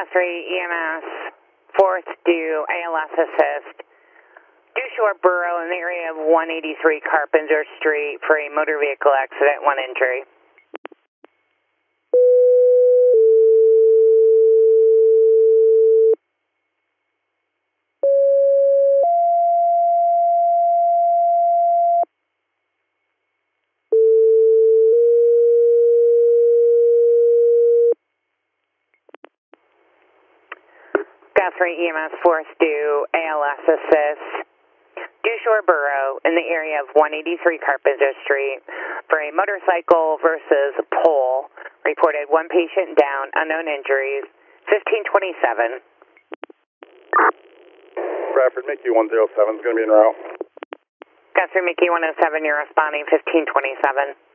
Guthrie EMS, 4th due ALS assist. Due short borough in the area of 183 Carpenter Street for a motor vehicle accident, 1 injury. Guthrie EMS, 4th due ALS assist. Due shore borough in the area of 183 Carpenter Street for a motorcycle versus pole. Reported 1 patient down, unknown injuries, 1527. Bradford, Mickey 107 is going to be en route. Guthrie Mickey 107, you're responding 1527.